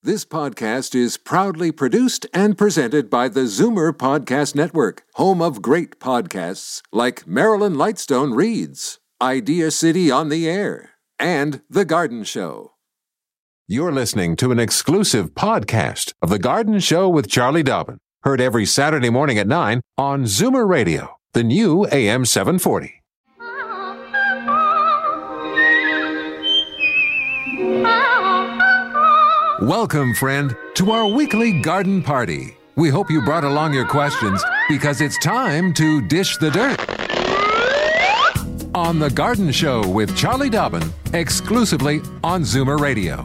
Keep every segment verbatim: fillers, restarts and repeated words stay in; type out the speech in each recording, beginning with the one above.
This podcast is proudly produced and presented by the Zoomer Podcast Network, home of great podcasts like Marilyn Lightstone Reads, Idea City on the Air, and The Garden Show. You're listening to an exclusive podcast of The Garden Show with Charlie Dobbin, heard every Saturday morning at nine on Zoomer Radio, the new A M seven forty. Welcome, friend, to our weekly garden party. We hope you brought along your questions because it's time to dish the dirt. On The Garden Show with Charlie Dobbin, exclusively on Zoomer Radio.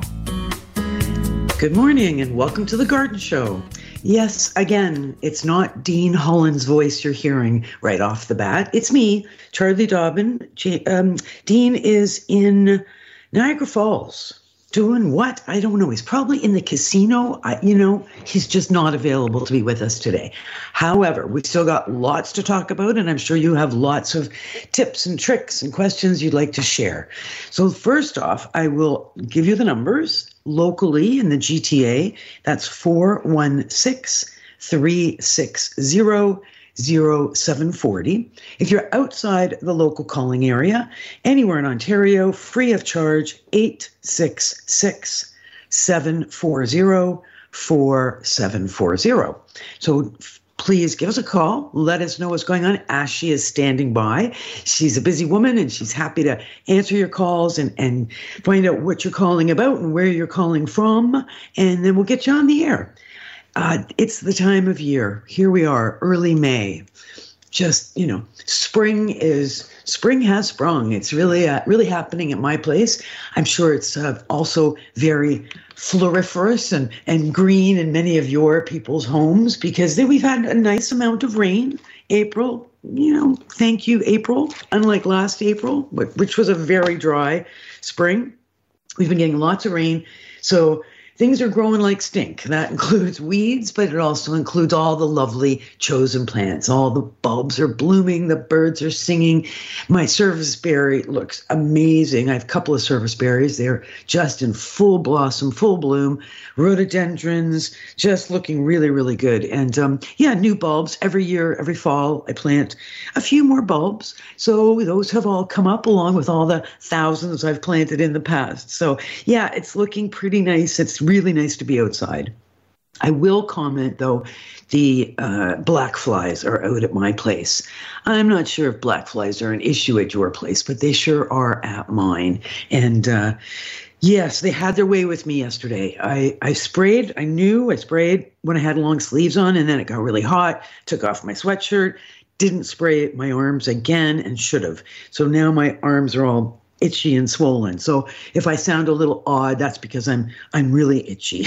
Good morning and welcome to The Garden Show. Yes, again, it's not Dean Holland's voice you're hearing right off the bat. It's me, Charlie Dobbin. Um, Dean is in Niagara Falls. Doing what? I don't know. He's probably in the casino. I, you know, he's just not available to be with us today. However, we've still got lots to talk about, and I'm sure you have lots of tips and tricks and questions you'd like to share. So first off, I will give you the numbers locally in the G T A. That's four one six, three six zero, zero seven four zero. If you're outside the local calling area, anywhere in Ontario, free of charge, eight six six, seven four zero, four seven four zero. So f- please give us a call. Let us know what's going on. Ashley is standing by. She's a busy woman and she's happy to answer your calls and, and find out what you're calling about and where you're calling from. And then we'll get you on the air. Uh, it's the time of year. Here we are, early May. Just, you know, spring is, spring has sprung. It's really, uh, really happening at my place. I'm sure it's uh, also very floriferous and, and green in many of your people's homes because then we've had a nice amount of rain. April, you know, thank you, April. Unlike last April, which was a very dry spring, we've been getting lots of rain. So things are growing like stink. That includes weeds, but it also includes all the lovely chosen plants. All the bulbs are blooming. The birds are singing. My service berry looks amazing. I have a couple of service berries. They're just in full blossom, full bloom. Rhododendrons, just looking really, really good. And um, yeah, new bulbs. Every year, every fall, I plant a few more bulbs. So those have all come up along with all the thousands I've planted in the past. So yeah, it's looking pretty nice. It's really nice to be outside. I will comment, though, the uh, black flies are out at my place. I'm not sure if black flies are an issue at your place, but they sure are at mine. And uh, yes, they had their way with me yesterday. I, I sprayed, I knew I sprayed when I had long sleeves on, and then it got really hot, took off my sweatshirt, didn't spray my arms again, and should have. So now my arms are all itchy and swollen. So if I sound a little odd, that's because I'm I'm really itchy.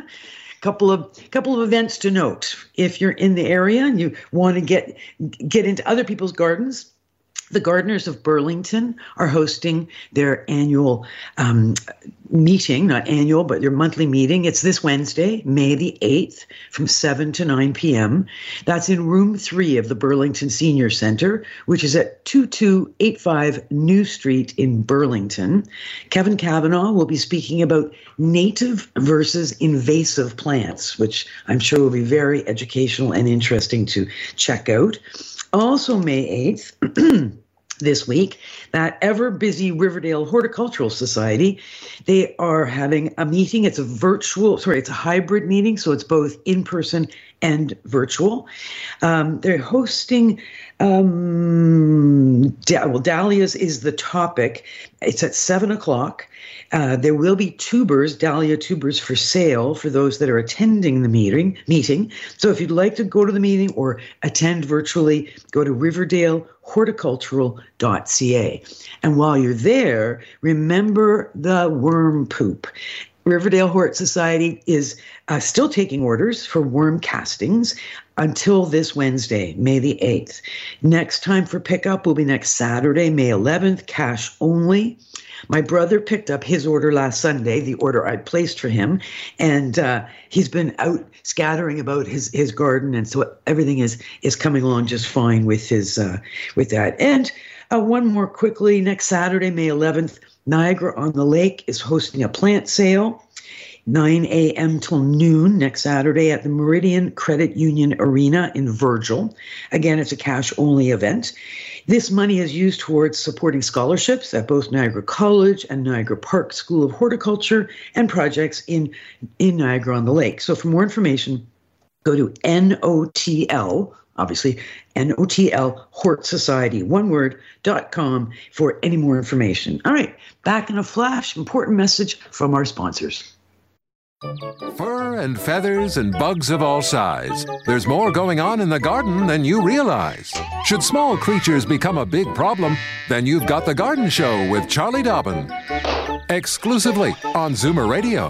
couple of couple of events to note. If you're in the area and you want to get get into other people's gardens, the Gardeners of Burlington are hosting their annual um, meeting, not annual, but their monthly meeting. It's this Wednesday, May the eighth, from seven to nine p.m. That's in room three of the Burlington Senior Center, which is at two two eight five New Street in Burlington. Kevin Kavanaugh will be speaking about native versus invasive plants, which I'm sure will be very educational and interesting to check out. Also May eighth, this week, that ever-busy Riverdale Horticultural Society, they are having a meeting. It's a virtual, sorry, it's a hybrid meeting, so it's both in-person and virtual. Um, they're hosting, um, da- well, dahlias is the topic. It's at seven o'clock. Uh, there will be tubers, dahlia tubers for sale for those that are attending the meeting. meeting. So if you'd like to go to the meeting or attend virtually, go to riverdale horticultural dot c a. And while you're there, remember the worm poop. Riverdale Hort Society is uh, still taking orders for worm castings until this Wednesday, May the eighth. Next time for pickup will be next Saturday, May eleventh, cash only. My brother picked up his order last Sunday, the order I placed for him, and uh, he's been out scattering about his, his garden, and so everything is is coming along just fine with his uh, with that. And uh, one more quickly, next Saturday, May eleventh, Niagara on the Lake is hosting a plant sale. nine a.m. till noon next Saturday at the Meridian Credit Union Arena in Virgil. Again, it's a cash-only event. This money is used towards supporting scholarships at both Niagara College and Niagara Park School of Horticulture and projects in, in Niagara-on-the-Lake. So for more information, go to N O T L, obviously, N O T L Hort Society, one word, dot com for any more information. All right, back in a flash, important message from our sponsors. Fur and feathers and bugs of all size. There's more going on in the garden than you realize. Should small creatures become a big problem, then you've got The Garden Show with Charlie Dobbin. Exclusively on Zoomer Radio.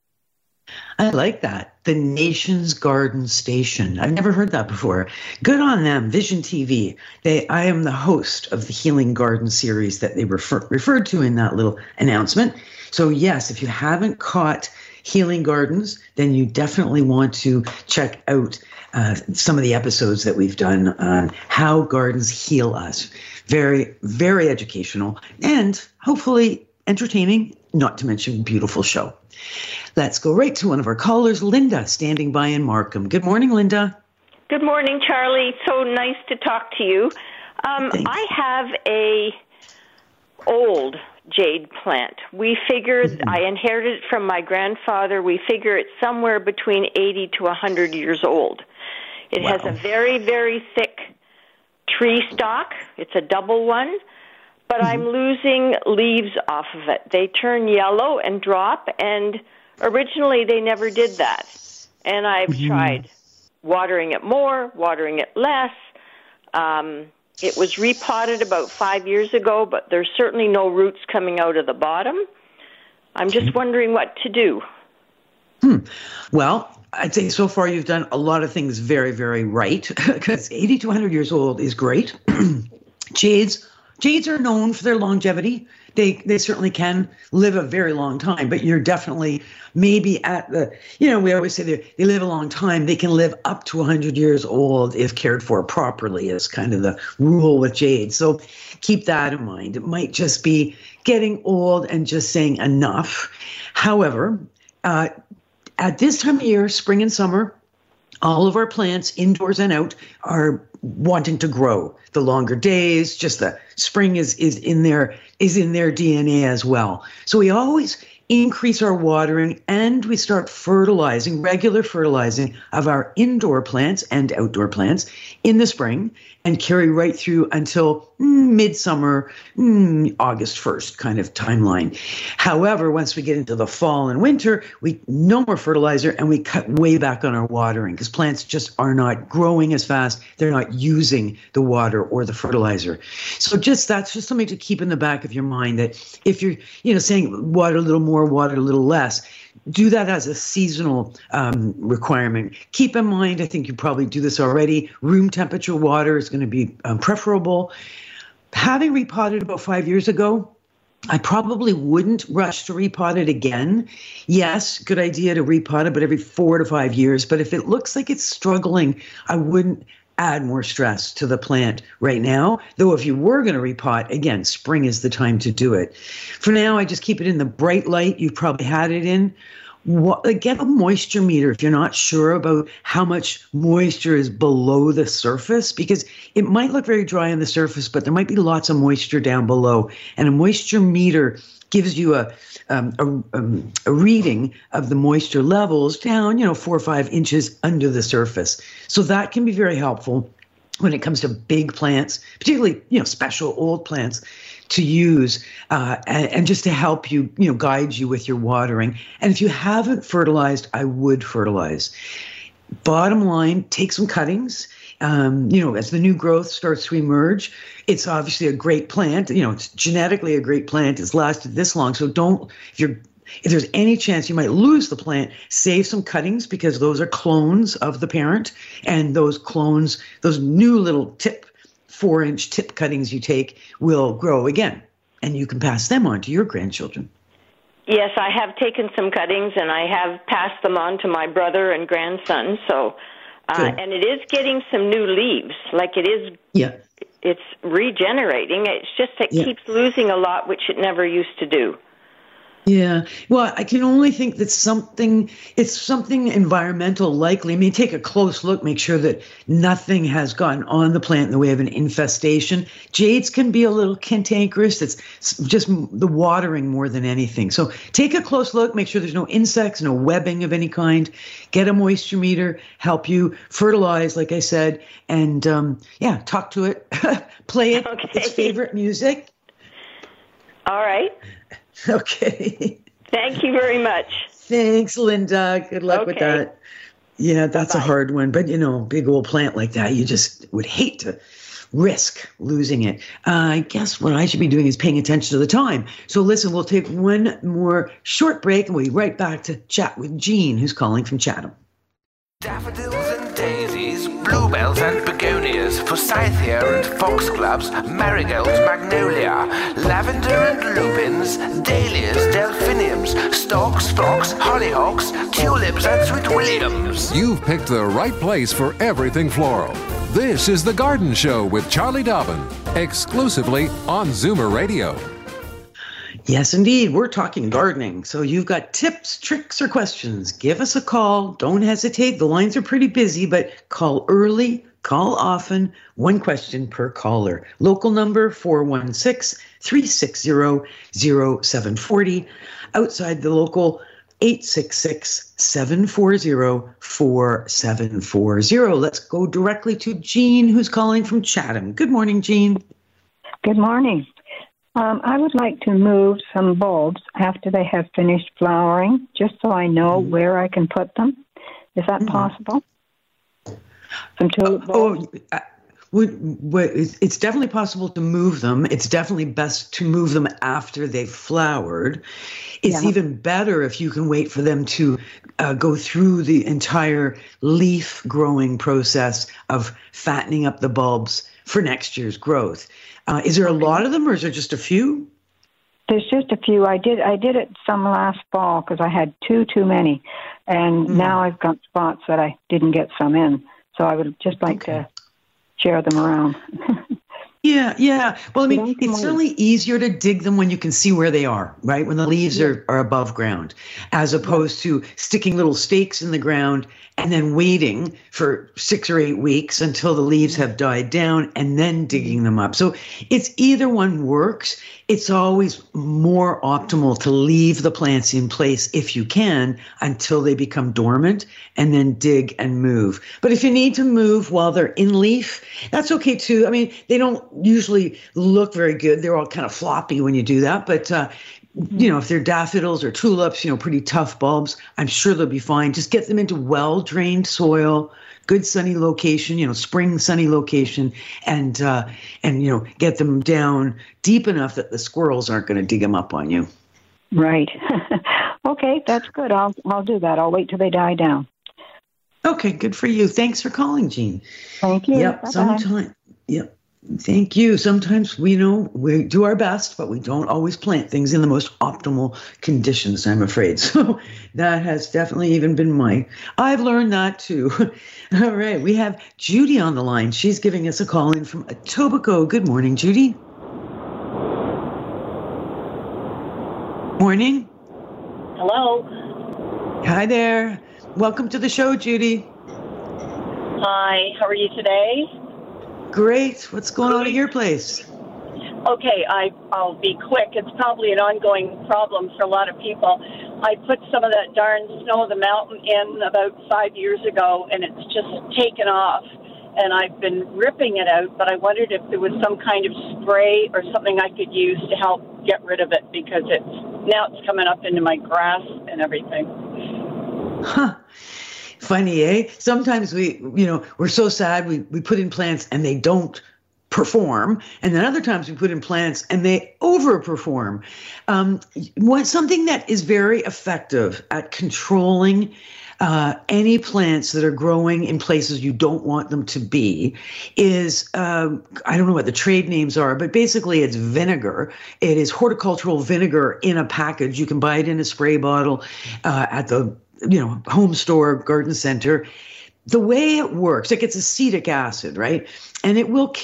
I like that. The Nation's Garden Station. I've never heard that before. Good on them. Vision T V. They, I am the host of the Healing Garden series that they refer, referred to in that little announcement. So yes, if you haven't caught Healing Gardens, then you definitely want to check out uh, some of the episodes that we've done on how gardens heal us. Very, very educational and hopefully entertaining, not to mention beautiful show. Let's go right to one of our callers, Linda, standing by in Markham. Good morning, Linda. Good morning, Charlie. So nice to talk to you. Um, I have a old jade plant. We figured, mm-hmm. I inherited it from my grandfather. We figure it's somewhere between eighty to one hundred years old. It wow. has a very, very thick tree stalk. It's a double one, but mm-hmm. I'm losing leaves off of it. They turn yellow and drop, and originally they never did that. And I've mm-hmm. tried watering it more, watering it less. Um, it was repotted about five years ago, but there's certainly no roots coming out of the bottom. I'm just wondering what to do. Hmm. Well, I'd say so far you've done a lot of things very, very right, because eighty to one hundred years old is great. Jades, jades are known for their longevity. They they certainly can live a very long time, but you're definitely maybe at the, you know, we always say they they live a long time. They can live up to one hundred years old if cared for properly is kind of the rule with jade. So keep that in mind. It might just be getting old and just saying enough. However, uh, at this time of year, spring and summer, all of our plants, indoors and out, are wanting to grow. The longer days, just the spring is is in their is in their D N A as well. So we always increase our watering and we start fertilizing, regular fertilizing of our indoor plants and outdoor plants in the spring and carry right through until mm, midsummer, mm, August first kind of timeline. However, once we get into the fall and winter, we no more fertilizer and we cut way back on our watering because plants just are not growing as fast. They're not using the water or the fertilizer. So just that's just something to keep in the back of your mind that if you're, you know, saying water a little more, water a little less, do that as a seasonal um, requirement. Keep in mind, I think you probably do this already, room temperature water is going to be um, preferable. Having repotted about five years ago, I probably wouldn't rush to repot it again. Yes, good idea to repot it, but every four to five years. But if it looks like it's struggling, I wouldn't add more stress to the plant right now. Though if you were going to repot, again, spring is the time to do it. For now, I just keep it in the bright light you've probably had it in. What, get a moisture meter if you're not sure about how much moisture is below the surface, because it might look very dry on the surface, but there might be lots of moisture down below. And a moisture meter gives you a um, a, um, a reading of the moisture levels down, you know, four or five inches under the surface. So that can be very helpful when it comes to big plants, particularly, you know, special old plants to use uh, and, and just to help you, you know, guide you with your watering. And if you haven't fertilized, I would fertilize. Bottom line, take some cuttings. Um, you know, as the new growth starts to emerge, it's obviously a great plant. You know, it's genetically a great plant. It's lasted this long. So don't, if you're, if there's any chance you might lose the plant, save some cuttings because those are clones of the parent. And those clones, those new little tip, four inch tip cuttings you take will grow again. And you can pass them on to your grandchildren. Yes, I have taken some cuttings and I have passed them on to my brother and grandson. So, uh, and it is getting some new leaves. Like it is, yeah. It's regenerating. It's just it yeah. keeps losing a lot, which it never used to do. Yeah. Well, I can only think that something, it's something environmental likely. I mean, take a close look, make sure that nothing has gotten on the plant in the way of an infestation. Jades can be a little cantankerous. It's just the watering more than anything. So take a close look, make sure there's no insects, no webbing of any kind. Get a moisture meter, help you fertilize, like I said, and um, yeah, talk to it, play it, Okay. its favorite music. All right. Okay. Thank you very much. Thanks, Linda. Good luck with Okay. that. Yeah, that's Bye-bye. a hard one. But, you know, big old plant like that, you just would hate to risk losing it. Uh, I guess what I should be doing is paying attention to the time. So listen, we'll take one more short break and we'll be right back to chat with Jean, who's calling from Chatham. Daffodils and daisies, bluebells and begonias, forsythia and foxgloves, marigolds, magnolia, lavender and lupins, dahlias, delphiniums, stalks, phlox, hollyhocks, tulips and sweet williams. You've picked the right place for everything floral. This is The Garden Show with Charlie Dobbin, exclusively on Zoomer Radio. Yes, indeed. We're talking gardening. So you've got tips, tricks, or questions. Give us a call. Don't hesitate. The lines are pretty busy, but call early, call often. One question per caller. Local number four one six, three six zero, zero seven four zero. Outside the local, eight six six, seven four zero, four seven four zero. Let's go directly to Jean, who's calling from Chatham. Good morning, Jean. Good morning. Um, I would like to move some bulbs after they have finished flowering, just so I know mm-hmm. where I can put them. Is that mm-hmm. possible? Some tulip bulbs? Oh, uh, would, would, it's definitely possible to move them. It's definitely best to move them after they've flowered. It's yeah. even better if you can wait for them to uh, go through the entire leaf growing process of fattening up the bulbs for next year's growth. Uh, is there a lot of them, or is there just a few? There's just a few. I did I did it some last fall because I had two too many, and mm. now I've got spots that I didn't get some in. So I would just like okay. to share them around. Yeah, yeah. Well, I mean, it's certainly easier to dig them when you can see where they are, right? When the leaves yeah. are, are above ground, as opposed to sticking little stakes in the ground and then waiting for six or eight weeks until the leaves have died down and then digging them up. So it's either one works. It's always more optimal to leave the plants in place if you can until they become dormant and then dig and move. But if you need to move while they're in leaf, that's okay too. I mean, they don't usually look very good. They're all kind of floppy when you do that. But, uh, you know, if they're daffodils or tulips, you know, pretty tough bulbs, I'm sure they'll be fine. Just get them into well-drained soil, good sunny location, you know, spring sunny location, and, uh, and you know, get them down deep enough that the squirrels aren't going to dig them up on you. Right. Okay, that's good. I'll I'll do that. I'll wait till they die down. Okay, good for you. Thanks for calling, Jean. Thank you. Yep, Bye-bye. sometime. Yep. Thank you. Sometimes we know we do our best, but we don't always plant things in the most optimal conditions, I'm afraid. So that has definitely even been mine. I've learned that too. All right. We have Judy on the line. She's giving us a call in from Etobicoke. Good morning, Judy. Morning. Hello. Hi there. Welcome to the show, Judy. Hi. How are you today? Great. What's going on at your place? Okay, I, I'll be quick. It's probably an ongoing problem for a lot of people. I put some of that darn snow of the mountain in about five years ago, and it's just taken off. And I've been ripping it out, but I wondered if there was some kind of spray or something I could use to help get rid of it, because it's now it's coming up into my grass and everything. Huh. Funny, eh? Sometimes we, you know, we're so sad we, we put in plants and they don't perform. And then other times we put in plants and they overperform. Um, what, something that is very effective at controlling uh, any plants that are growing in places you don't want them to be is, um, I don't know what the trade names are, but basically it's vinegar. It is horticultural vinegar in a package. You can buy it in a spray bottle uh, at the you know, home store, garden center. The way it works, like it's acetic acid, right? And it will kill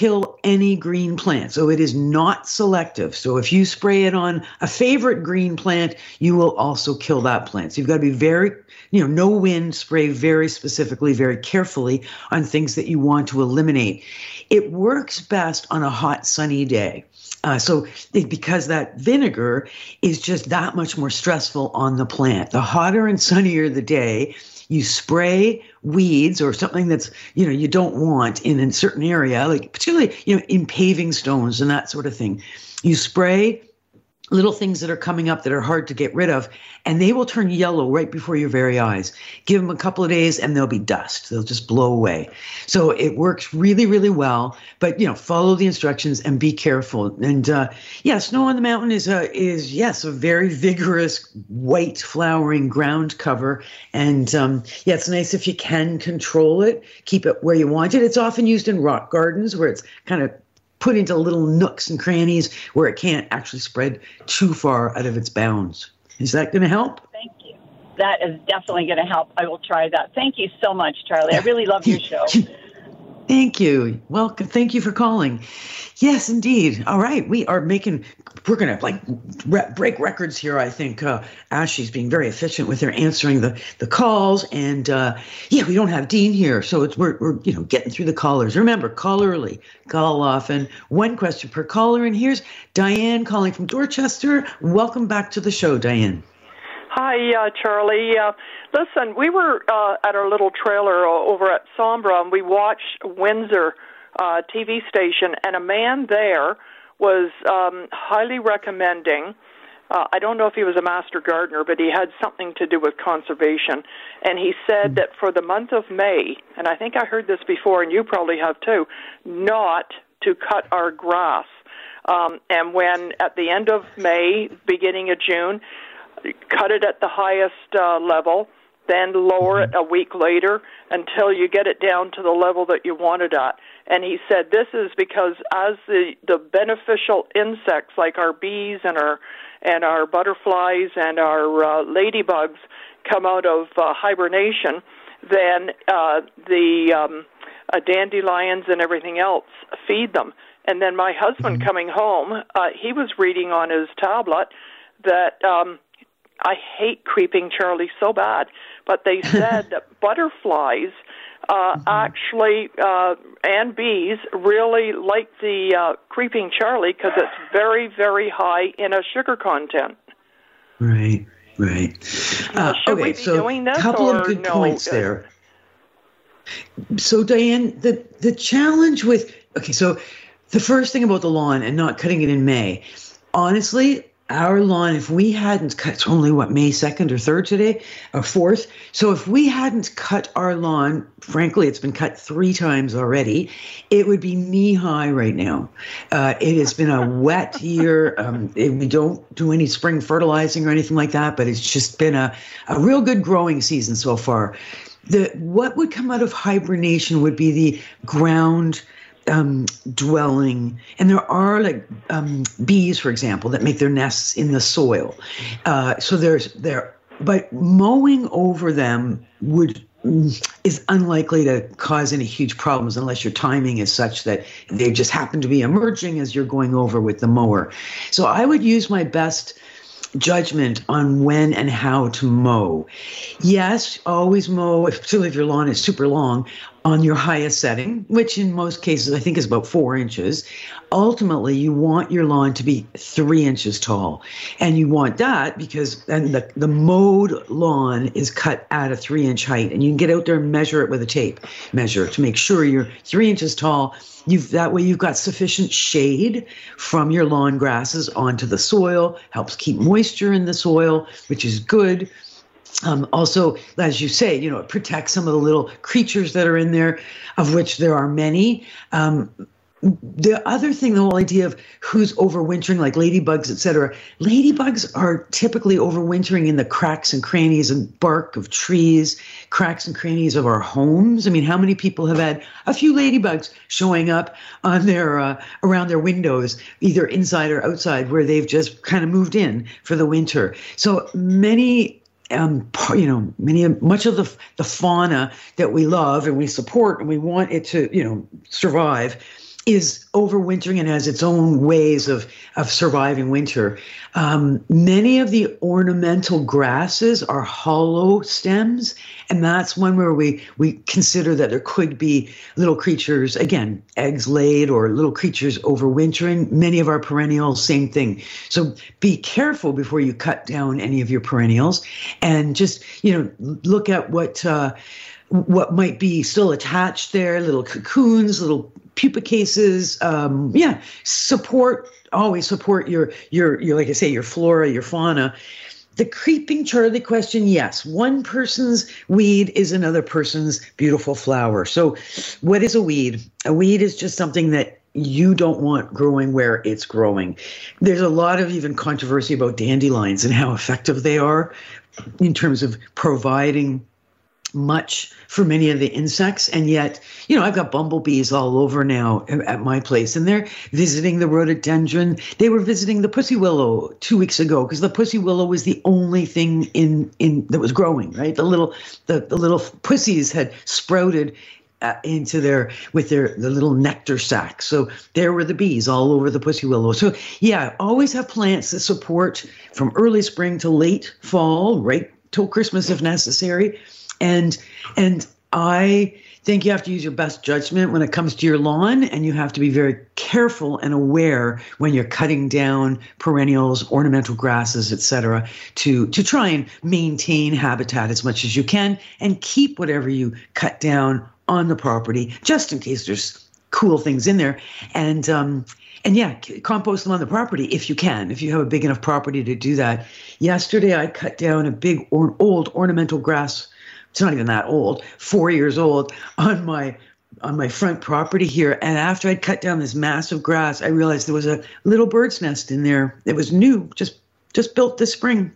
any green plant. So it is not selective. So if you spray it on a favorite green plant, you will also kill that plant. So you've got to be very, you know, no wind, spray very specifically, very carefully on things that you want to eliminate. It works best on a hot, sunny day. Uh, so it, because that vinegar is just that much more stressful on the plant. The hotter and sunnier the day, you spray weeds or something that's, you know, you don't want in a certain area, like particularly, you know, in paving stones and that sort of thing. You spray little things that are coming up that are hard to get rid of, and they will turn yellow right before your very eyes. Give them a couple of days and they'll be dust. They'll just blow away. So it works really, really well, but, you know, follow the instructions and be careful. And uh, yeah, snow on the mountain is, a, is yes, a very vigorous white flowering ground cover. And um, yeah, it's nice if you can control it, keep it where you want it. It's often used in rock gardens where it's kind of put into little nooks and crannies where it can't actually spread too far out of its bounds. Is that going to help? Thank you. That is definitely going to help. I will try that. Thank you so much, Charlie. I really love your show. Thank you. Welcome. Thank you for calling. Yes, indeed. All right. We are making, we're going to like re- break records here. I think uh, Ashley's being very efficient with her answering the, the calls. And uh, yeah, we don't have Dean here. So it's, we're, we're, you know, getting through the callers. Remember, call early, call often, one question per caller. And here's Diane calling from Dorchester. Welcome back to the show, Diane. Hi, uh, Charlie. Uh, listen, we were uh, at our little trailer over at Sombra, and we watched Windsor uh, T V station, and a man there was um, highly recommending, uh, I don't know if he was a master gardener, but he had something to do with conservation, and he said that for the month of May, and I think I heard this before, and you probably have too, not to cut our grass. Um, and when at the end of May, beginning of June, cut it at the highest uh, level, then lower it a week later until you get it down to the level that you want it at. And he said this is because as the, the beneficial insects like our bees and our and our butterflies and our uh, ladybugs come out of uh, hibernation, then uh, the um, uh, dandelions and everything else feed them. And then my husband coming home, uh, he was reading on his tablet that um, I hate creeping Charlie so bad, but they said that butterflies uh, actually, uh, and bees, really like the uh, creeping Charlie because it's very, very high in a sugar content. Right, right. Uh, Should okay, we be so doing this, a couple or of good no? points there. So, Diane, the, the challenge with, okay, so the first thing about the lawn and not cutting it in May, honestly, our lawn, if we hadn't cut, it's only what, May second or third today, or fourth. So if we hadn't cut our lawn, frankly, it's been cut three times already, it would be knee high right now. Uh, it has been a wet year. Um, it, we don't do any spring fertilizing or anything like that, but it's just been a, a real good growing season so far. The, what would come out of hibernation would be the ground Um, dwelling, and there are like um, bees, for example, that make their nests in the soil. Uh, so there's there, but mowing over them would is unlikely to cause any huge problems unless your timing is such that they just happen to be emerging as you're going over with the mower. So I would use my best judgment on when and how to mow. Yes, always mow, particularly if your lawn is super long, on your highest setting, which in most cases I think is about four inches. Ultimately, you want your lawn to be three inches tall. And you want that because then the, the mowed lawn is cut at a three inch height. And you can get out there and measure it with a tape measure to make sure you're three inches tall. You've, that way you've got sufficient shade from your lawn grasses onto the soil, helps keep moisture in the soil, which is good. Um, also, as you say, you know, it protects some of the little creatures that are in there, of which there are many. Um, the other thing, the whole idea of who's overwintering, like ladybugs, et cetera. Ladybugs are typically overwintering in the cracks and crannies and bark of trees, cracks and crannies of our homes. I mean, how many people have had a few ladybugs showing up on their uh, around their windows, either inside or outside, where they've just kind of moved in for the winter? So many. Um, you know, many, much of the the fauna that we love and we support and we want it to, you know, survive is overwintering and has its own ways of, of surviving winter. Um, many of the ornamental grasses are hollow stems, and that's one where we, we consider that there could be little creatures, again, eggs laid or little creatures overwintering. Many of our perennials, same thing. So be careful before you cut down any of your perennials, and just, you know, look at what uh, what might be still attached there, little cocoons, little pupa cases. Um, yeah, support, always support your, your, your, like I say, your flora, your fauna. The creeping Charlie question, yes, one person's weed is another person's beautiful flower. So what is a weed? A weed is just something that you don't want growing where it's growing. There's a lot of even controversy about dandelions and how effective they are in terms of providing much for many of the insects. And yet, you know, I've got bumblebees all over now at my place, and they're visiting the rhododendron. They were visiting the pussy willow two weeks ago because the pussy willow was the only thing in, in that was growing, right? The little, the, the little pussies had sprouted uh, into their, with their, the little nectar sacs. So there were the bees all over the pussy willow. So yeah, always have plants that support from early spring to late fall, right till Christmas if necessary. And and I think you have to use your best judgment when it comes to your lawn, and you have to be very careful and aware when you're cutting down perennials, ornamental grasses, et cetera, to, to try and maintain habitat as much as you can and keep whatever you cut down on the property, just in case there's cool things in there. And um, and yeah, compost them on the property if you can, if you have a big enough property to do that. Yesterday, I cut down a big or, old ornamental grass. It's not even that old, four years old, on my on my front property here. And after I'd cut down this massive grass, I realized there was a little bird's nest in there. It was new, just just built this spring.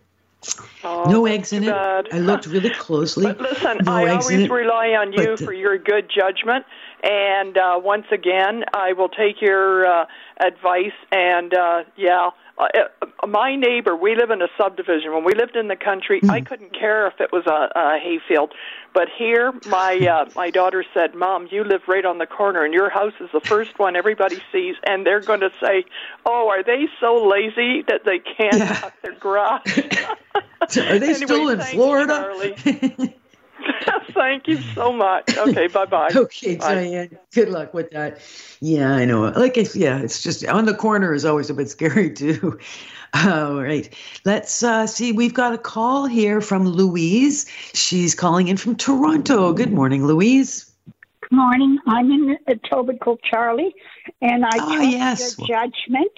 Oh, no eggs in it. bad. I looked really closely. But listen, no I eggs always in it, rely on you but, for your good judgment. And uh, once again, I will take your uh, advice. And uh, yeah, uh, my neighbor, we live in a subdivision. When we lived in the country, mm. I couldn't care if it was a, a hayfield. But here, my uh, my daughter said, "Mom, you live right on the corner, and your house is the first one everybody sees." And they're going to say, "Oh, are they so lazy that they can't yeah. cut their grass?" So are they anyway, still in Florida? Thank you so much. Okay, bye-bye. Okay, Bye. Diane. Good luck with that. Yeah, I know. Like, it's, yeah, it's just on the corner is always a bit scary too. All right. Let's uh, see. We've got a call here from Louise. She's calling in from Toronto. Good morning, Louise. Good morning. I'm in Etobicoke, Charlie, and I oh, trust yes. your judgment.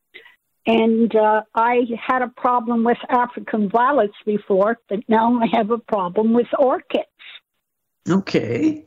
And uh, I had a problem with African violets before, but now I have a problem with orchids. Okay.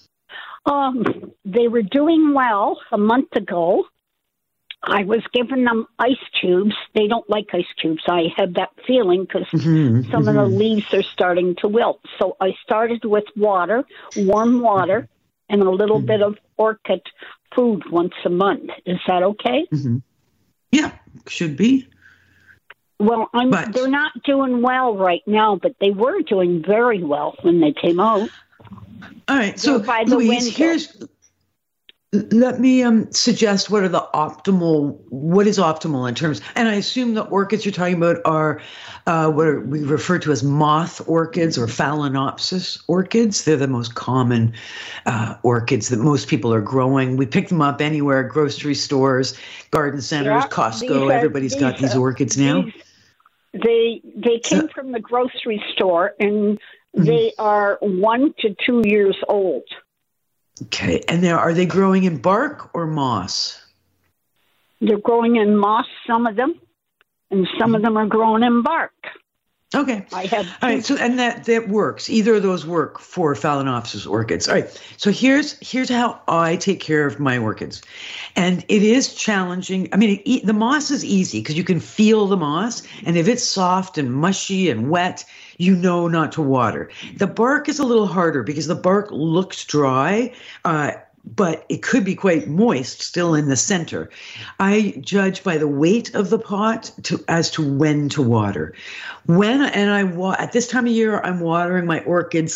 Um, they were doing well a month ago. I was giving them ice cubes. They don't like ice cubes. I had that feeling because mm-hmm, some mm-hmm. of the leaves are starting to wilt. So I started with water, warm water, and a little mm-hmm. bit of orchid food once a month. Is that okay? Mm-hmm. Yeah, should be. Well, I'm, but, they're not doing well right now, but they were doing very well when they came out. All right, so by the Louise, window. here's. Let me um, suggest what are the optimal, what is optimal in terms, and I assume the orchids you're talking about are uh, what are, we refer to as moth orchids or Phalaenopsis orchids. They're the most common uh, orchids that most people are growing. We pick them up anywhere, grocery stores, garden centers, yeah, Costco. are, Everybody's got these orchids now. These, they they came uh, from the grocery store, and mm-hmm. they are one to two years old. Okay, and now are they growing in bark or moss? They're growing in moss, some of them, and some of them are growing in bark. Okay. I have All right, so and that that works. Either of those work for Phalaenopsis orchids. All right. So here's here's how I take care of my orchids. And it is challenging. I mean, it, the moss is easy because you can feel the moss, and if it's soft and mushy and wet, you know not to water. The bark is a little harder because the bark looks dry, uh, but it could be quite moist still in the center. I judge by the weight of the pot to as to when to water. When and I wa- at this time of year, I'm watering my orchids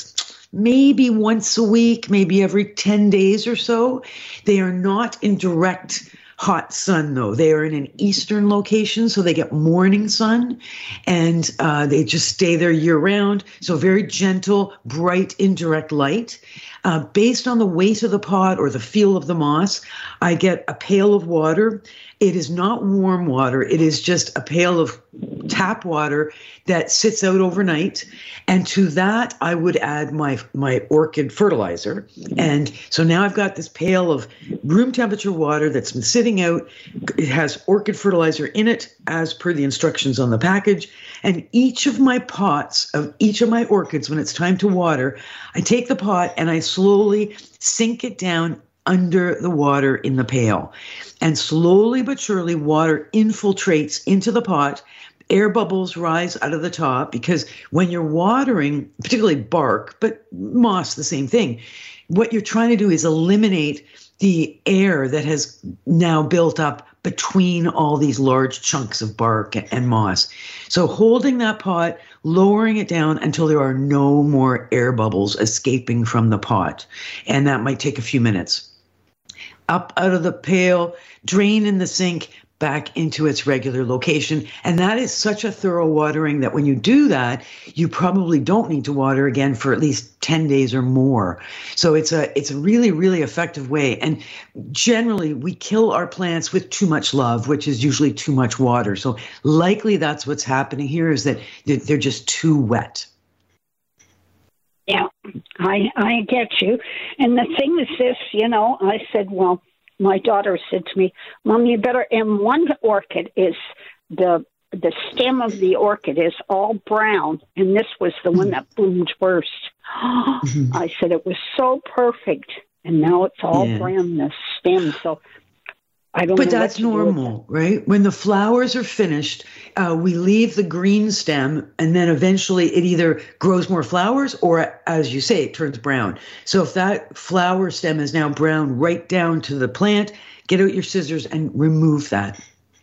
maybe once a week, maybe every ten days or so. They are not in direct hot sun, though. They are in an eastern location, so they get morning sun, and uh, they just stay there year round. So very gentle, bright, indirect light. Uh, based on the weight of the pot or the feel of the moss, I get a pail of water. It is not warm water. It is just a pail of tap water that sits out overnight. And to that, I would add my my orchid fertilizer. And so now I've got this pail of room temperature water that's been sitting out. It has orchid fertilizer in it, as per the instructions on the package. And each of my pots, of each of my orchids, when it's time to water, I take the pot and I slowly sink it down under the water in the pail. And slowly but surely, water infiltrates into the pot. Air bubbles rise out of the top, because when you're watering, particularly bark, but moss, the same thing, what you're trying to do is eliminate the air that has now built up between all these large chunks of bark and moss. So holding that pot, lowering it down until there are no more air bubbles escaping from the pot. And that might take a few minutes. Up out of the pail, drain in the sink, back into its regular location. And that is such a thorough watering that when you do that, you probably don't need to water again for at least ten days or more. So it's a it's a really, really effective way. And generally, we kill our plants with too much love, which is usually too much water. So likely that's what's happening here, is that they're just too wet. Yeah, I I get you. And the thing is this, you know, I said, well, my daughter said to me, Mom, you better, and one orchid is, the the stem of the orchid is all brown, and this was the one that bloomed first. I said, it was so perfect, and now it's all yeah. brown, the stem. So I don't but know that's normal, right? When the flowers are finished, uh, we leave the green stem, and then eventually it either grows more flowers or, as you say, it turns brown. So if that flower stem is now brown right down to the plant, get out your scissors and remove that.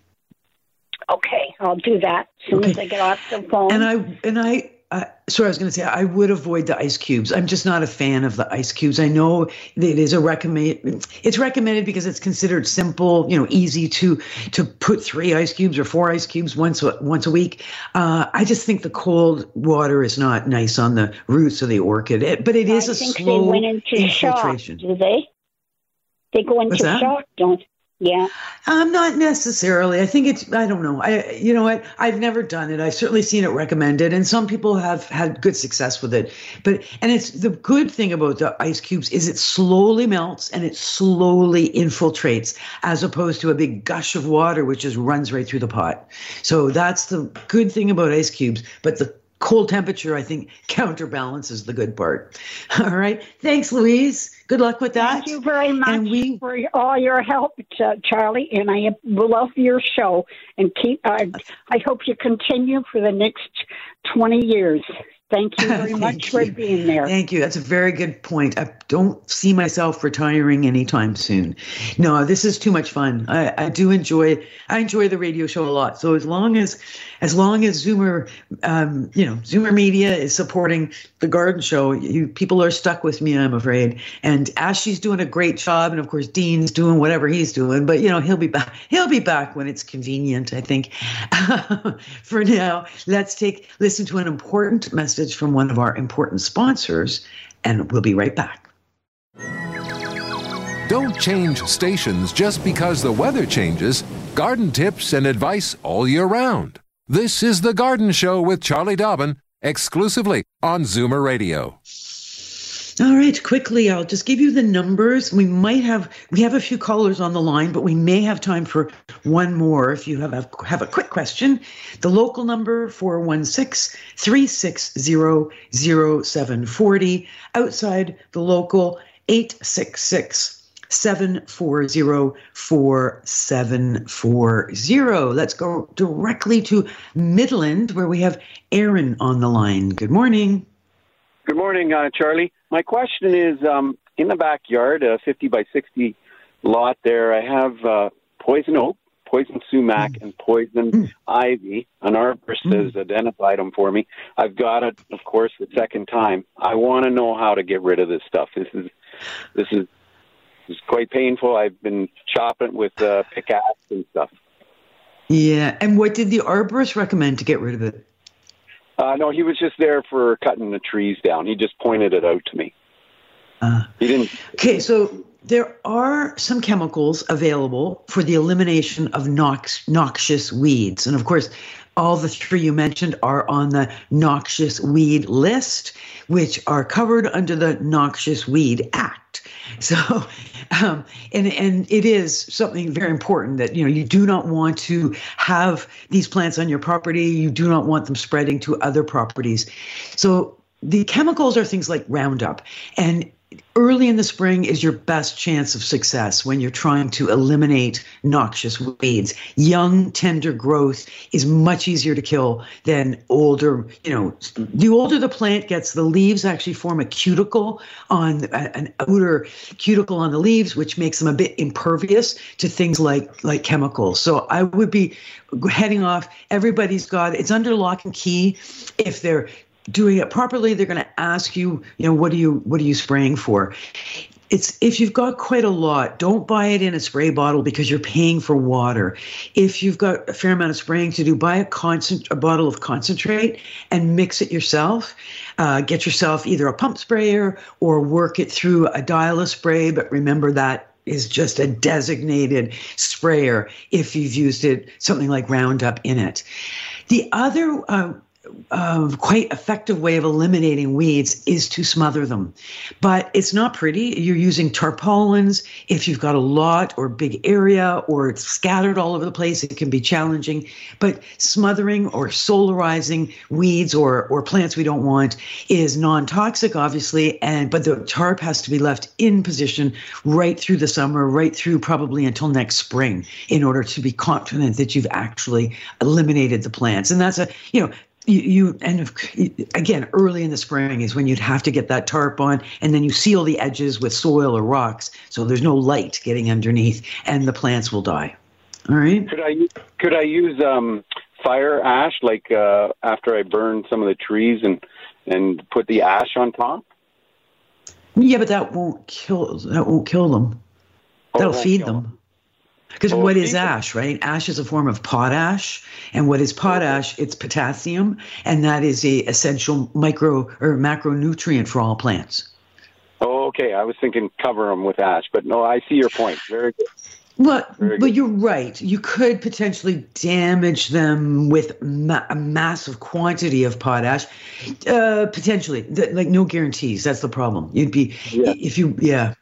Okay, I'll do that as soon okay. as I get off the phone. And I and I. Uh, sorry, I was going to say, I would avoid the ice cubes. I'm just not a fan of the ice cubes. I know it is a recommend. It's recommended because it's considered simple, you know, easy to to put three ice cubes or four ice cubes once a, once a week. Uh, I just think the cold water is not nice on the roots of the orchid. It, but it is I a think slow they went into infiltration. Shock, do they? They go into shock, don't they? Yeah. Um, not necessarily. I think it's, I don't know. I, you know what? I've never done it. I've certainly seen it recommended, and some people have had good success with it. But, and it's the good thing about the ice cubes is it slowly melts and it slowly infiltrates, as opposed to a big gush of water, which just runs right through the pot. So that's the good thing about ice cubes. But the cold temperature, I think, counterbalances the good part. All right. Thanks, Louise. Good luck with that. Thank you very much and we, for all your help, uh, Charlie. And I love your show. And keep. Uh, I hope you continue for the next twenty years. Thank you very much you. for being there. Thank you. That's a very good point. I don't see myself retiring anytime soon. No, this is too much fun. I, I do enjoy. I enjoy the radio show a lot. So as long as, as long as Zoomer, um, you know, Zoomer Media is supporting the garden show, you people are stuck with me, I'm afraid. And Ashley's doing a great job, and of course Dean's doing whatever he's doing. But you know, he'll be back. He'll be back when it's convenient, I think. For now, let's take listen to an important message from one of our important sponsors, and we'll be right back. Don't change stations just because the weather changes. Garden tips and advice all year round. This is The Garden Show with Charlie Dobbin, exclusively on Zoomer Radio. All right, quickly, I'll just give you the numbers. We might have, we have a few callers on the line, but we may have time for one more if you have a, have a quick question. The local number, four one six, three six zero, zero seven four zero. Outside the local, eight six six, seven four zero, four seven four zero. Let's go directly to Midland, where we have Aaron on the line. Good morning. Good morning, uh, Charlie. My question is, um, in the backyard, a fifty by sixty lot there, I have uh, poison oak, poison sumac and poison Mm. ivy. An arborist Mm. has identified them for me. I've got it, of course, the second time. I want to know how to get rid of this stuff. This is this is, this is quite painful. I've been chopping with uh, pickaxe and stuff. Yeah. And what did the arborist recommend to get rid of it? Uh, no, he was just there for cutting the trees down. He just pointed it out to me. Uh, he didn't. Okay, so there are some chemicals available for the elimination of nox- noxious weeds. And of course, all the three you mentioned are on the noxious weed list, which are covered under the Noxious Weed Act. So, um, and and it is something very important that, you know, you do not want to have these plants on your property. You do not want them spreading to other properties. So the chemicals are things like Roundup, and early in the spring is your best chance of success when you're trying to eliminate noxious weeds. Young, tender growth is much easier to kill than older. You know, the older the plant gets, the leaves actually form a cuticle on an outer cuticle on the leaves, which makes them a bit impervious to things like like chemicals. So I would be heading off. Everybody's got it's under lock and key. If they're doing it properly, they're going to ask you, you know, what are you, what are you spraying for? It's if you've got quite a lot, don't buy it in a spray bottle because you're paying for water. If you've got a fair amount of spraying to do, buy a concent- a bottle of concentrate and mix it yourself. Uh, get yourself either a pump sprayer or work it through a dial spray. But remember that is just a designated sprayer if you've used it, something like Roundup in it. The other uh, Uh, quite effective way of eliminating weeds is to smother them. But it's not pretty. You're using tarpaulins. If you've got a lot or big area or it's scattered all over the place, it can be challenging. But smothering or solarizing weeds or, or plants we don't want is non-toxic, obviously, and but the tarp has to be left in position right through the summer, right through probably until next spring in order to be confident that you've actually eliminated the plants. And that's a, you know, You, you and again, early in the spring is when you'd have to get that tarp on, and then you seal the edges with soil or rocks so there's no light getting underneath, and the plants will die. All right. Could I could I use um, fire ash like uh, after I burn some of the trees and and put the ash on top? Yeah, but that won't kill. That won't kill them. That'll oh, feed them. them. Because Oh, what is people. ash, right? Ash is a form of potash. And what is potash? It's potassium. And that is a essential micro or macronutrient for all plants. Oh, okay. I was thinking cover them with ash, but no, I see your point. Very good. Well, Very but good. you're right. You could potentially damage them with ma- a massive quantity of potash. Uh, potentially. Th- like no guarantees. That's the problem. You'd be, Yeah. if you, yeah.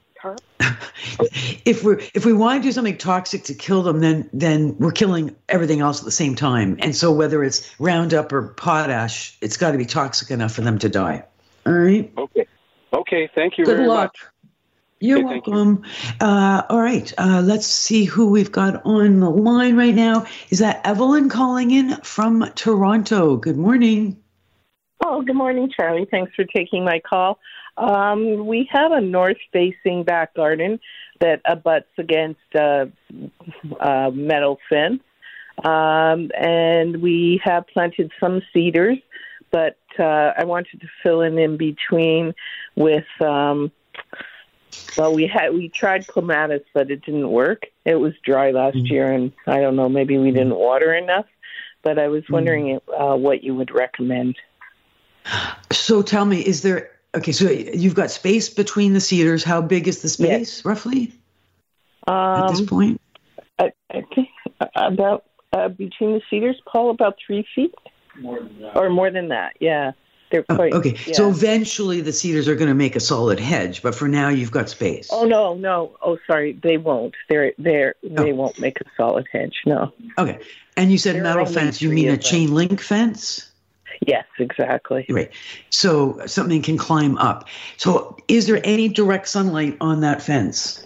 If we're if we want to do something toxic to kill them, then then we're killing everything else at the same time. And so whether it's Roundup or potash, it's got to be toxic enough for them to die. All right. Okay. Okay. Thank you Good very luck. much. You're Okay, thank you. welcome. Uh, all right. Uh, let's see who we've got on the line right now. Is that Evelyn calling in from Toronto? Good morning. Oh, good morning, Charlie. Thanks for taking my call. Um, we have a north-facing back garden that abuts against a, a metal fence, um, and we have planted some cedars, but uh, I wanted to fill in in between with, um, well, we had we tried clematis, but it didn't work. It was dry last Mm-hmm. year, and I don't know, maybe we didn't water enough, but I was wondering uh, what you would recommend. So tell me, is there, okay, so you've got space between the cedars. How big is the space, Yes. roughly, Um, at this point? I, I think about uh, between the cedars, Paul, about three feet, more than that. or more than that. Yeah, they're Oh, quite. okay, yeah. so eventually the cedars are going to make a solid hedge, but for now you've got space. Oh no, no. Oh, sorry, they won't. They're they're they Oh. won't make a solid hedge. No. Okay, and you said There are metal only fence. You three mean a of them. chain link fence? Yes, exactly. Right. So something can climb up. So is there any direct sunlight on that fence?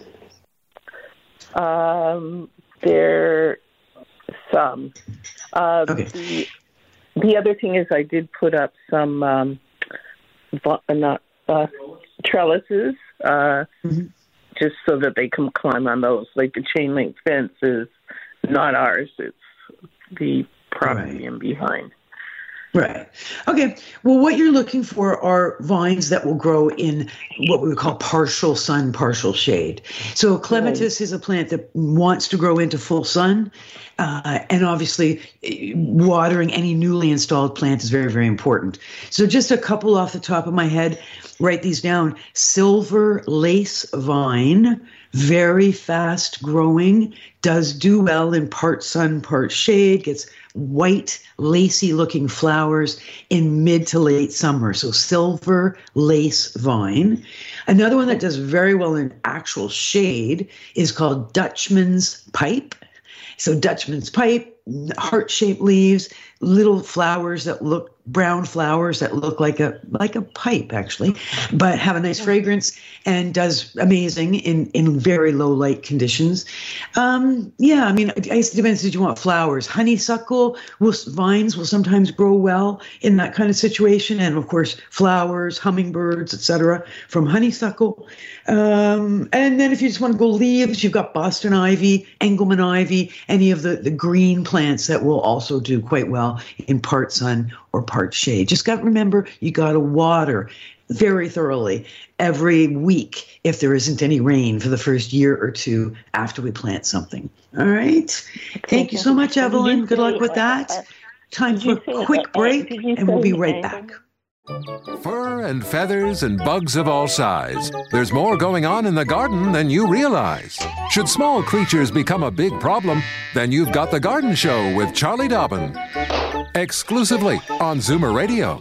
Um, there some. Uh, Okay. The, the other thing is, I did put up some um, vo- not uh, trellises, uh, Mhm. just so that they can climb on those. Like the chain link fence is not ours. It's the property Right. in behind. Right. Okay. Well, what you're looking for are vines that will grow in what we would call partial sun, partial shade. So clematis is a plant that wants to grow into full sun. Uh, and obviously, watering any newly installed plant is very, very important. So just a couple off the top of my head, write these down. Silver lace vine, very fast growing, does do well in part sun, part shade, gets white, lacy looking flowers in mid to late summer. So silver lace vine. Another one that does very well in actual shade is called Dutchman's pipe. So Dutchman's pipe, heart-shaped leaves, little flowers that look brown flowers that look like a like a pipe actually, but have a nice fragrance and does amazing in in very low light conditions. Um, yeah, I mean, it depends if you want flowers. Honeysuckle will vines will sometimes grow well in that kind of situation, and of course flowers, hummingbirds, et cetera from honeysuckle. Um, and then if you just want to go leaves, you've got Boston ivy, Engelmann ivy, any of the the green plants that will also do quite well in part sun or part shade. Just got to remember, you got to water very thoroughly every week if there isn't any rain for the first year or two after we plant something. All right. Thank, Thank you so much, Evelyn. Good luck with that. Time for a quick break, and we'll be right back. Fur and feathers and bugs of all size. There's more going on in the garden than you realize. Should small creatures become a big problem, then you've got The Garden Show with Charlie Dobbin. Exclusively on Zoomer Radio.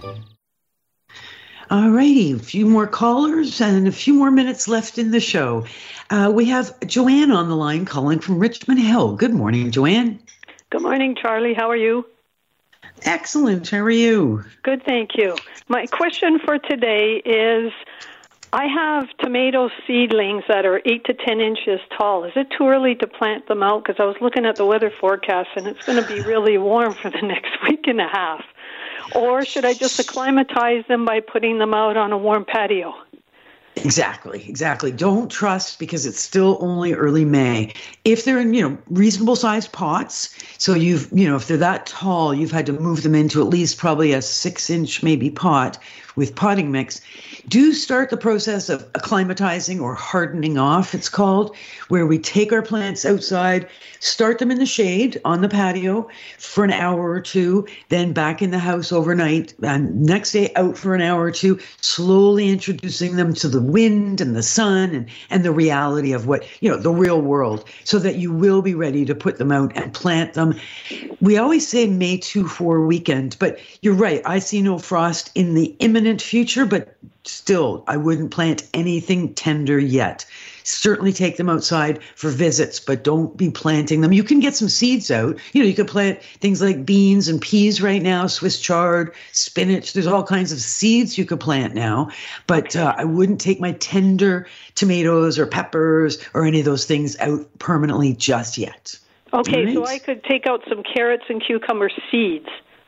All righty, a few more callers and a few more minutes left in the show. Uh, we have Joanne on the line calling from Richmond Hill. Good morning, Joanne. Good morning, Charlie. How are you? Excellent. How are you? Good, thank you. My question for today is, I have tomato seedlings that are eight to ten inches tall. Is it too early to plant them out? Because I was looking at the weather forecast, and it's going to be really warm for the next week and a half. Or should I just acclimatize them by putting them out on a warm patio? Exactly, exactly. Don't trust because it's still only early May. If they're in, you know, reasonable sized pots, so you've, you know, if they're that tall, you've had to move them into at least probably a six inch maybe pot with potting mix. Do start the process of acclimatizing or hardening off, it's called, where we take our plants outside, start them in the shade on the patio for an hour or two, then back in the house overnight, and next day out for an hour or two, slowly introducing them to the wind and the sun and, and the reality of what, you know, the real world, so that you will be ready to put them out and plant them. We always say May two four weekend, but you're right. I see no frost in the imminent future, but still, I wouldn't plant anything tender yet. Certainly take them outside for visits, but don't be planting them. You can get some seeds out. You know, you can plant things like beans and peas right now, Swiss chard, spinach. There's all kinds of seeds you could plant now, but uh, I wouldn't take my tender tomatoes or peppers or any of those things out permanently just yet. Okay, right? So I could take out some carrots and cucumber seeds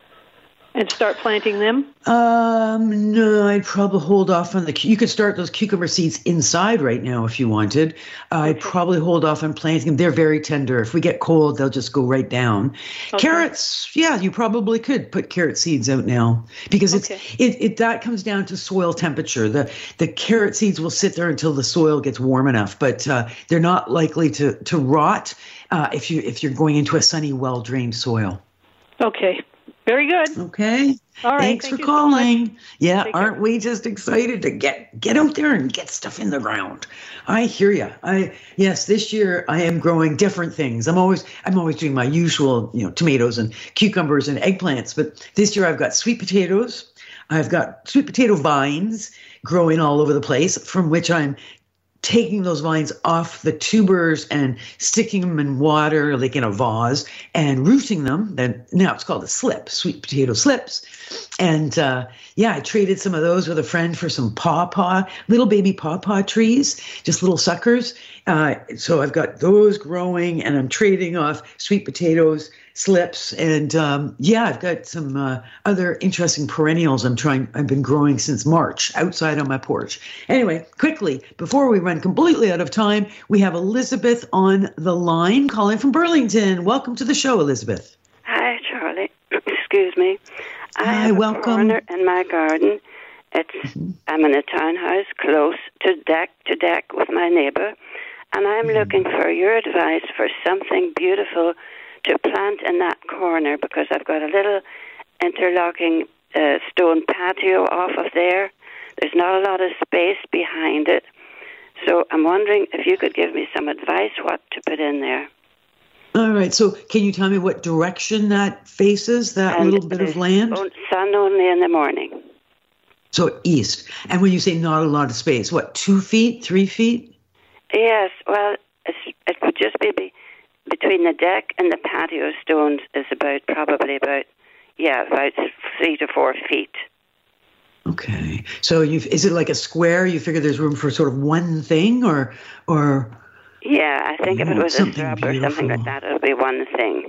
and start planting them? Um, no, I'd probably hold off on the, you could start those cucumber seeds inside right now if you wanted. Uh, I'd probably hold off on planting them. They're very tender. If we get cold, they'll just go right down. Okay. Carrots, yeah, you probably could put carrot seeds out now because it's, okay. it, it, that comes down to soil temperature. The, the carrot seeds will sit there until the soil gets warm enough, but uh, they're not likely to, to rot uh, if you, if you're going into a sunny, well-drained soil. Okay. Very good. Okay. All right. Thanks Thank for calling. So yeah, Take aren't care. we just excited to get get out there and get stuff in the ground? I hear you. I yes, this year I am growing different things. I'm always I'm always doing my usual, you know, tomatoes and cucumbers and eggplants, but this year I've got sweet potatoes. I've got sweet potato vines growing all over the place, from which I'm taking those vines off the tubers and sticking them in water, like in a vase, and rooting them. Then now it's called a slip, sweet potato slips. And uh, yeah, I traded some of those with a friend for some pawpaw, little baby pawpaw trees, just little suckers. Uh, so I've got those growing, and I'm trading off sweet potatoes slips. And um, yeah, I've got some uh, other interesting perennials I'm trying, I've been growing since March outside on my porch. Anyway, quickly, before we run completely out of time, we have Elizabeth on the line calling from Burlington. Welcome to the show, Elizabeth. Hi, Charlie. Excuse me. I Hi, have a welcome. corner in my garden. It's mm-hmm. I'm in a townhouse close to deck to deck with my neighbor, and I'm mm-hmm. looking for your advice for something beautiful to plant in that corner, because I've got a little interlocking uh, stone patio off of there. There's not a lot of space behind it, so I'm wondering if you could give me some advice what to put in there. All right. So can you tell me what direction that faces, that and little bit of land? Sun only in the morning. So east. And when you say not a lot of space, what, two feet, three feet? Yes. Well, it's, it would just be, be between the deck and the patio stones is about probably about, yeah, about three to four feet. Okay. So you is it like a square? You figure there's room for sort of one thing, or, or? Yeah, I think oh, if it was a shrub beautiful. or something like that, it would be one thing.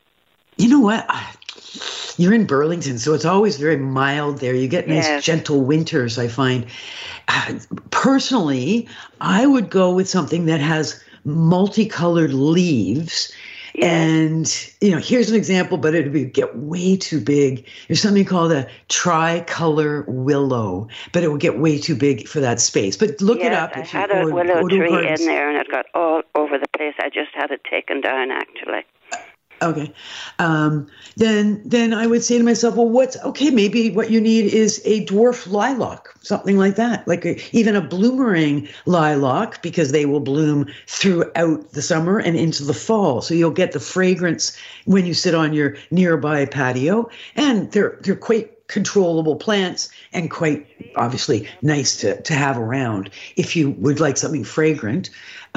You know what? You're in Burlington, so it's always very mild there. You get nice, yes. gentle winters, I find. Uh, personally, I would go with something that has multicolored leaves. Yes. And, you know, here's an example, but it would get way too big. There's something called a tricolor willow, but it will get way too big for that space. But look yes, it up. I If had you, a or, willow or tree gardens. in there, and it got all over the place. I just had it taken down, actually. Okay. Um, then then I would say to myself, well, what's, okay, maybe what you need is a dwarf lilac, something like that, like a, even a bloomerang lilac, because they will bloom throughout the summer and into the fall. So you'll get the fragrance when you sit on your nearby patio, and they're they're quite controllable plants and quite obviously nice to, to have around if you would like something fragrant.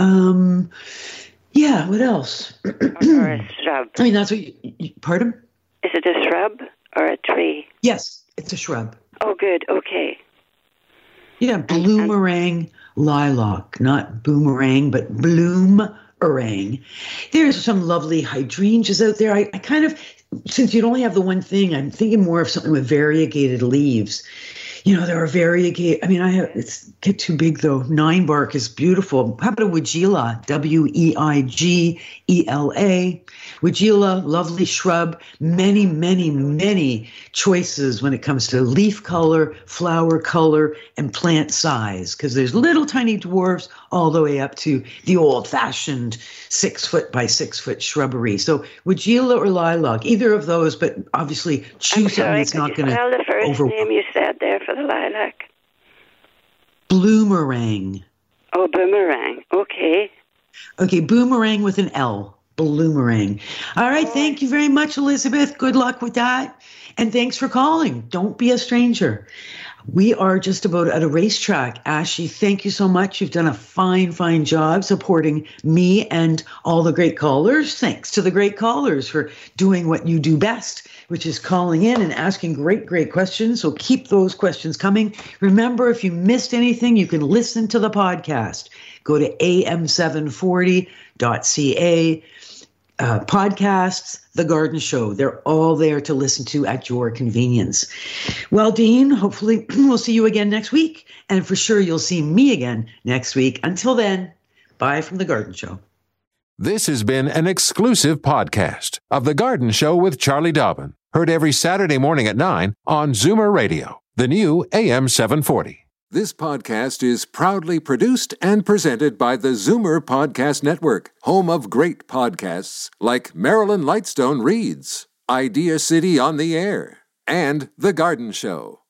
Um, Yeah, what else? Or a shrub. I mean, that's what you, you, pardon? Is it a shrub or a tree? Yes, it's a shrub. Oh, good. Okay. Yeah, bloomerang lilac, not boomerang, but bloomerang. There's some lovely hydrangeas out there. I, I kind of, since you'd only have the one thing, I'm thinking more of something with variegated leaves. You know, there are variegated, I mean, I have, it's get too big though. Nine bark is beautiful. How about a weigela? W E I G E L A. Weigela, lovely shrub. Many, many, many choices when it comes to leaf color, flower color, and plant size. Because there's little tiny dwarfs all the way up to the old-fashioned six foot by six foot shrubbery. So weigela or lilac, either of those, but obviously choose something that's not going to spell the first over- name you said there for the lilac? Bloomerang. Oh, boomerang. Okay. Okay, boomerang with an L. Bloomerang. All right, thank you very much, Elizabeth. Good luck with that. And thanks for calling. Don't be a stranger. We are just about at a racetrack. Ashley, thank you so much. You've done a fine, fine job supporting me and all the great callers. Thanks to the great callers for doing what you do best, which is calling in and asking great, great questions. So keep those questions coming. Remember, if you missed anything, you can listen to the podcast. Go to A M seven forty dot C A. Uh, podcasts, The Garden Show. They're all there to listen to at your convenience. Well, Dean, hopefully we'll see you again next week. And for sure, you'll see me again next week. Until then, bye from The Garden Show. This has been an exclusive podcast of The Garden Show with Charlie Dobbin. Heard every Saturday morning at nine on Zoomer Radio, the new A M seven forty. This podcast is proudly produced and presented by the Zoomer Podcast Network, home of great podcasts like Marilyn Lightstone Reads, Idea City on the Air, and The Garden Show.